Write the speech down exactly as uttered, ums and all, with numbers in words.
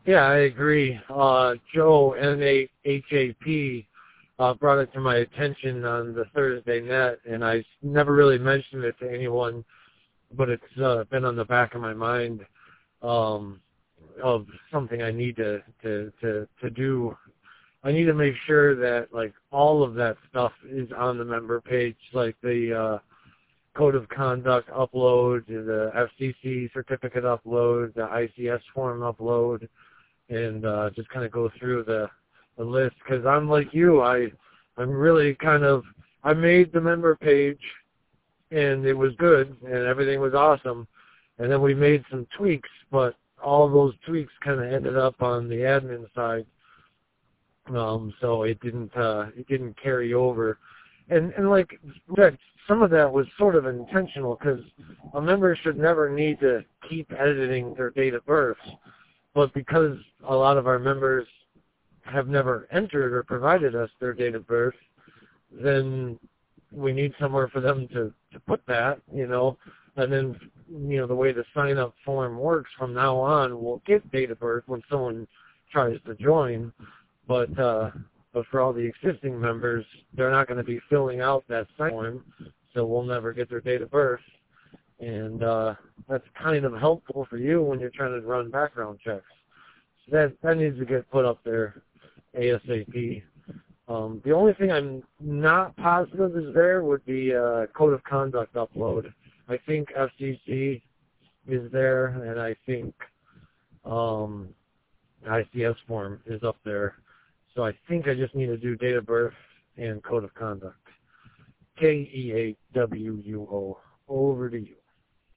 Yeah, I agree. Uh, Joe, N A H A P, uh, brought it to my attention on the Thursday net, and I never really mentioned it to anyone, but it's uh, been on the back of my mind um, of something I need to, to, to, to do. I need to make sure that, like, all of that stuff is on the member page, like the uh, code of conduct upload, the F C C certificate upload, the I C S form upload, and uh, just kind of go through the, the list. Because I'm like you, I, I'm really kind of, I made the member page, and it was good, and everything was awesome. And then we made some tweaks, but all those tweaks kind of ended up on the admin side. Um, so it didn't uh, it didn't carry over, and and like that, some of that was sort of intentional because a member should never need to keep editing their date of birth, but because a lot of our members have never entered or provided us their date of birth, then we need somewhere for them to to put that, you know, and then you know the way the sign up form works from now on, we'll get date of birth when someone tries to join. But uh, but for all the existing members, they're not going to be filling out that sign form, so we'll never get their date of birth. And uh, that's kind of helpful for you when you're trying to run background checks. So that that needs to get put up there ASAP. Um, the only thing I'm not positive is there would be uh, code of conduct upload. I think F C C is there, and I think um, I C S form is up there. So I think I just need to do date of birth and code of conduct. K E A W U O. Over to you.